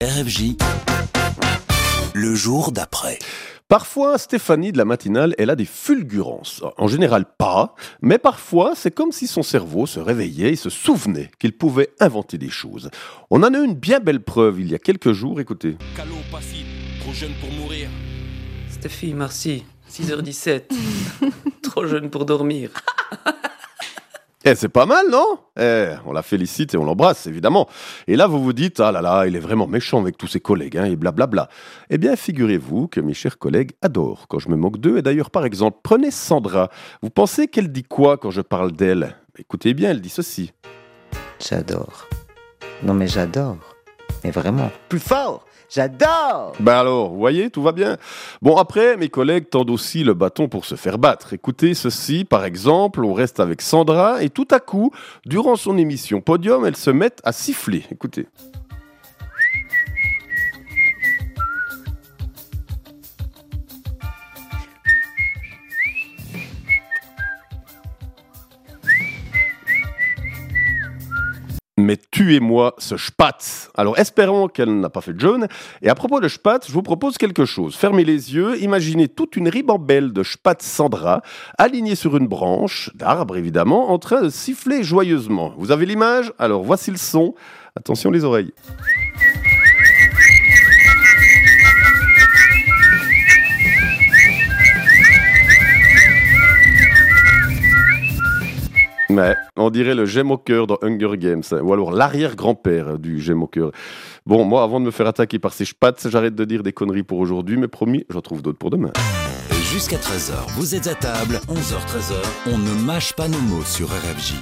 RFJ, le jour d'après. Parfois, Stéphanie de la matinale, elle a des fulgurances. En général, pas, mais parfois, c'est comme si son cerveau se réveillait et se souvenait qu'il pouvait inventer des choses. On en a une bien belle preuve il y a quelques jours, écoutez. Calo, pas fit, trop jeune pour mourir. Stéphie, merci. 6h17. Trop jeune pour dormir. C'est pas mal, non? On la félicite et on l'embrasse, évidemment. Et là, vous vous dites, ah là là, il est vraiment méchant avec tous ses collègues, et blablabla. Eh bien, figurez-vous que mes chers collègues adorent quand je me moque d'eux. Et d'ailleurs, par exemple, prenez Sandra. Vous pensez qu'elle dit quoi quand je parle d'elle? Écoutez bien, elle dit ceci. J'adore. Non mais j'adore. Mais vraiment. Plus fort. J'adore. Alors, vous voyez, tout va bien. Bon, après, mes collègues tendent aussi le bâton pour se faire battre. Écoutez ceci, par exemple, on reste avec Sandra et tout à coup, durant son émission Podium, elles se mettent à siffler. Écoutez. Mais tuez-moi ce spatz. Alors espérons qu'elle n'a pas fait de jaune. Et à propos de spatz, je vous propose quelque chose. Fermez les yeux, imaginez toute une ribambelle de spatz Sandra, alignée sur une branche, d'arbre évidemment, en train de siffler joyeusement. Vous avez l'image? Alors voici le son. Attention les oreilles. Ouais, on dirait le gemme au cœur dans Hunger Games, ou alors l'arrière-grand-père du gemme au cœur. Bon, moi, avant de me faire attaquer par ces spats, j'arrête de dire des conneries pour aujourd'hui, mais promis, j'en trouve d'autres pour demain. Jusqu'à 13h, vous êtes à table, 11h, 13h, on ne mâche pas nos mots sur RFJ.